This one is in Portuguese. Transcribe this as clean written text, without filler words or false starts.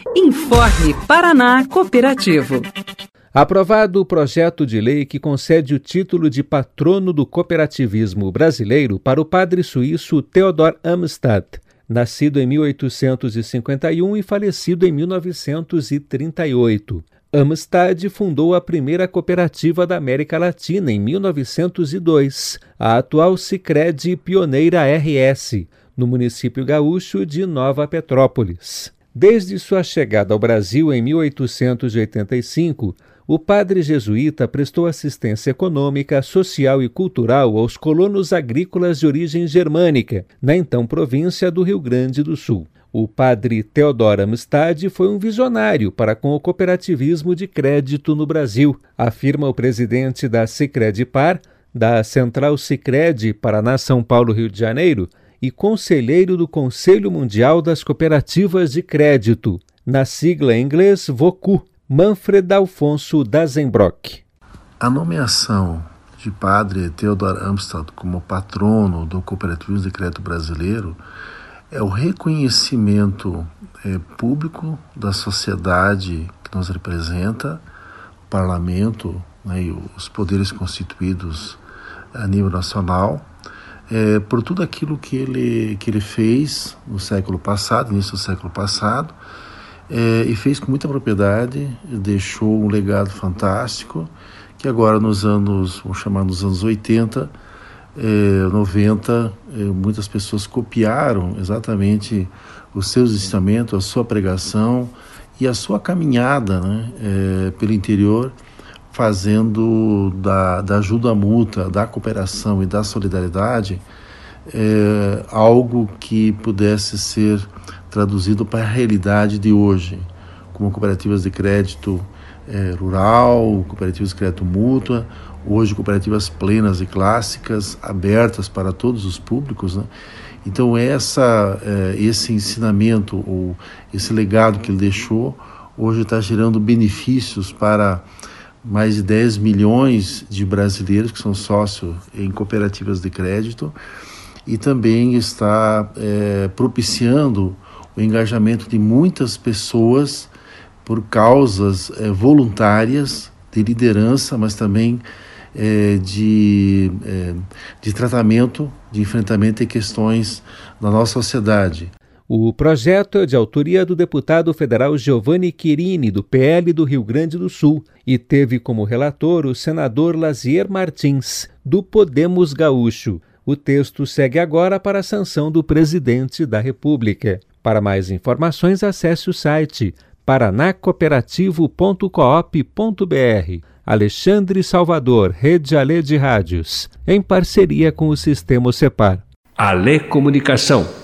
Informe Paraná Cooperativo. Aprovado o projeto de lei que concede o título de patrono do cooperativismo brasileiro para o padre suíço Theodor Amstad, nascido em 1851 e falecido em 1938. Amstad fundou a primeira cooperativa da América Latina em 1902, a atual Sicredi Pioneira RS, no município gaúcho de Nova Petrópolis. Desde sua chegada ao Brasil em 1885, o padre jesuíta prestou assistência econômica, social e cultural aos colonos agrícolas de origem germânica, na então província do Rio Grande do Sul. O padre Theodor Amstad foi um visionário para com o cooperativismo de crédito no Brasil, afirma o presidente da Sicredi-Par, da Central Sicredi Paraná, São Paulo, Rio de Janeiro, e conselheiro do Conselho Mundial das Cooperativas de Crédito, na sigla em inglês VOCU, Manfred Alfonso Dazenbrock. A nomeação de padre Theodor Amstad como patrono do cooperativismo de crédito brasileiro é o reconhecimento público da sociedade que nos representa, o parlamento, e os poderes constituídos a nível nacional, por tudo aquilo que ele fez no século passado, início do século passado, e fez com muita propriedade, deixou um legado fantástico, que agora nos anos, vamos chamar nos anos 80, 90, muitas pessoas copiaram exatamente os seus ensinamentos, a sua pregação e a sua caminhada, pelo interior, fazendo da ajuda mútua, da cooperação e da solidariedade algo que pudesse ser traduzido para a realidade de hoje, como cooperativas de crédito rural, cooperativas de crédito mútua, hoje cooperativas plenas e clássicas, abertas para todos os públicos, Então esse ensinamento, ou esse legado que ele deixou, hoje está gerando benefícios para mais de 10 milhões de brasileiros que são sócios em cooperativas de crédito, e também está propiciando o engajamento de muitas pessoas por causas voluntárias de liderança, mas também de tratamento, de enfrentamento de questões da nossa sociedade. O projeto é de autoria do deputado federal Giovanni Quirini, do PL do Rio Grande do Sul, e teve como relator o senador Lazier Martins, do Podemos Gaúcho. O texto segue agora para a sanção do presidente da República. Para mais informações, acesse o site paranacooperativo.coop.br. Alexandre Salvador, Rede Alê de Rádios, em parceria com o Sistema Cepar. Alê Comunicação.